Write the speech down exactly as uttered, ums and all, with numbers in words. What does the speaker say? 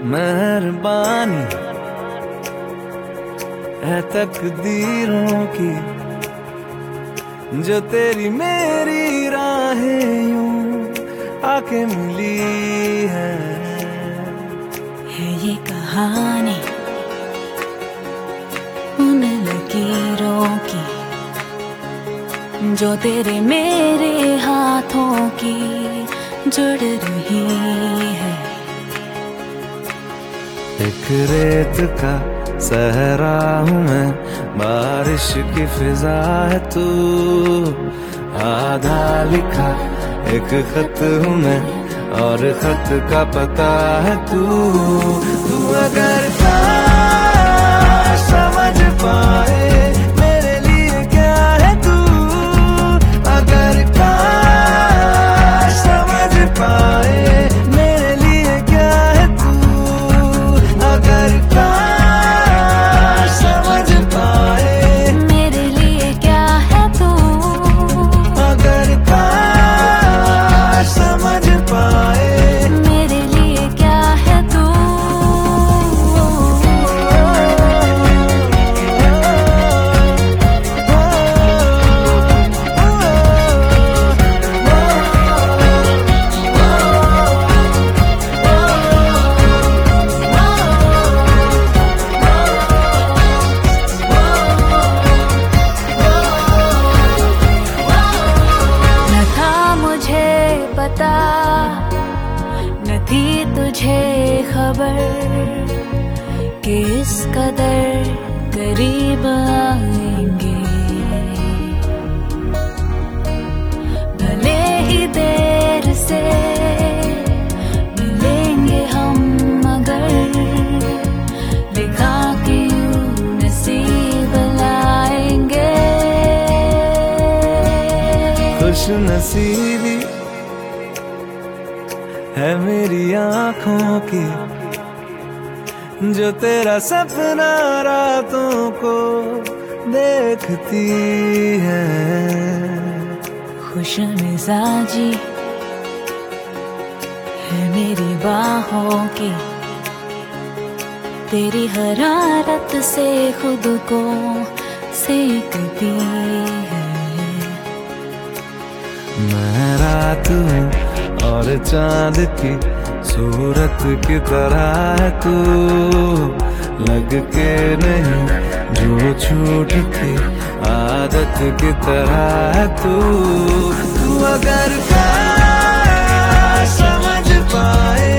मेहरबानी है तकदीरों की, जो तेरी मेरी राहें यूं आके मिली है। है ये कहानी उन लकीरों की, जो तेरे मेरे हाथों की जुड़ रही है। एक रेत का सहरा हूँ मैं, बारिश की फिजा है तू, आधा लिखा एक खत हूँ मैं, और खत का पता है तू। तू अगर काश समझ पाए मेरे लिए क्या है तू, अगर काश समझ पाए मेरे लिए क्या है तू, अगर काश समझ पाए मेरे लिए क्या है तू, अगर काश समझ पाए मेरे लिए क्या है तू। न था मुझे पता, न थी तुझे खबर, कि इस कदर करीब आएंगे। भले ही देर से मिलेंगे हम, मगर लिखा कि यूं नसीब लाएंगे। खुश नसीबी है मेरी आँखों की, जो तेरा सपना रातों को देखती है। खुश मिजाजी है मेरी बाहों की, तेरी हरारत से खुद को सेकती है। मैं रात हूँ और चांद की सूरत की तरह है तू, लग के नहीं जो छूट थी आदत की तरह है तू। तू अगर काश समझ पाए